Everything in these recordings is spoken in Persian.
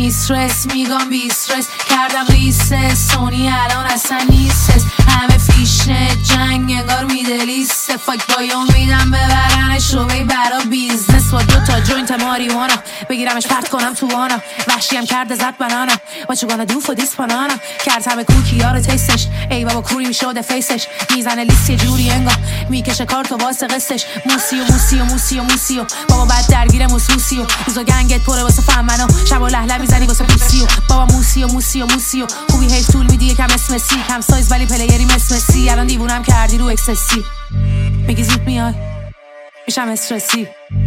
میسترس میگم بیسترس کردم ریست سونی الان اصلا نیستس همه فیشنه جنگ انگار میدلیسته فاک بایم میدم ببرنش رو بی برا بیزنس با 2 تا جوینت ماریوانا بگیرمش پرت کنم تو وانا وحشیم کرده زد بنانا What you gonna do for this banana کرد همه کوکی ها رو تیستش ای بابا کوری میشده فیسش میزنه لیست یه جوری انگار میکشه کارتو واسه قصتش موسیو بابا بعد درگیر موسیو روزا گنگت پره واسه فهمنو شب و لهله میزنی واسه پوسیو بابا موسیو خوبی حیف طول میدی یکم اسمسی کم سایز ولی پلیری مسی الان دیوونم کردی رو اکسسی میگی زود میای میشم استرسی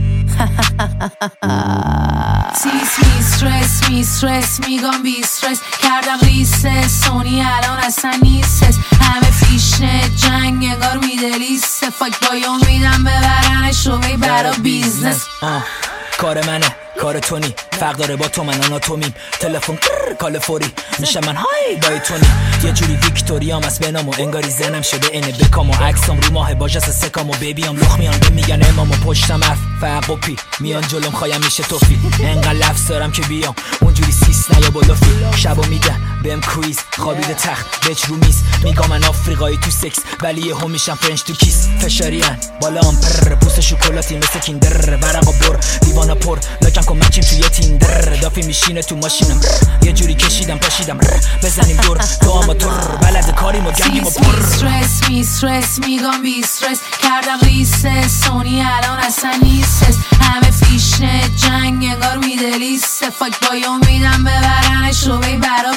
میسترس میگم بیسترس کردم ریست سونی الان اصلا نیستس همه فیشنه جنگ انگار میدلیسته فاک بایم میدم ببرنش رو بی برا بیزنس کار منه کار تو نی فرق داره با تو من آناتومیم تلفن کال فوری میشه من های دای تونی یه جوری ویکتوریام از بنامو انگاری زنم شده اینه بکامو عکسام رو ماه باجس سکامو بیبیام لخ میان به میگن امامو پشتم حرف فرق و پی میان جلوم خوایم میشه توفی انقدر لفظ دارم که بیام اونجوری سیس نیا بلوفی شبو میدن بهم کویز خوابیده تخت بچ رو میز میگم من آفریقایی تو سکس ولی یهو میشم فرنچ تو کیس فشاریان بالام پر پوست شکلاتی مثل کیندر ورقا بر دیوانا پر لاکن کمکیم توی تیندر دافی میشینه تو ماشینم یه جوری کشیدم پاشیدم بزنیم دور تو آماتور بلد کاریم و گنگیم و پر میسترس میگم بیسترس کردم ریست سونی الان اصلا نیستس همه فیشنه جنگ انگار میدلیسته فاک بایم میدم ببرنش رو بی برا